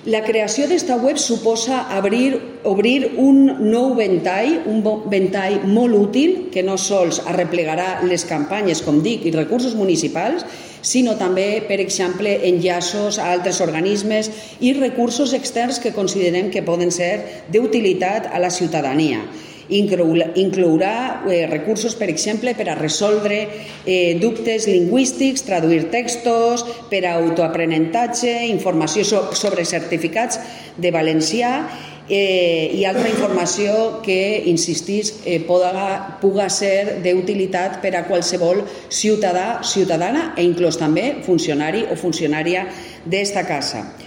La creació d'esta web suposa obrir un nou ventall, un ventall molt útil que no sols arreplegarà les campanyes, com dic, i recursos municipals, sinó també, per exemple, enllaços a altres organismes i recursos externs que considerem que poden ser d'utilitat a la ciutadania. Inclourà recursos, per exemple, per a resoldre dubtes lingüístics, traduir textos, per a autoaprenentatge, informació sobre certificats de valencià i altra informació que, insistisc, puga ser d'utilitat per a qualsevol ciutadà, ciutadana i inclús també funcionari o funcionària d'esta casa.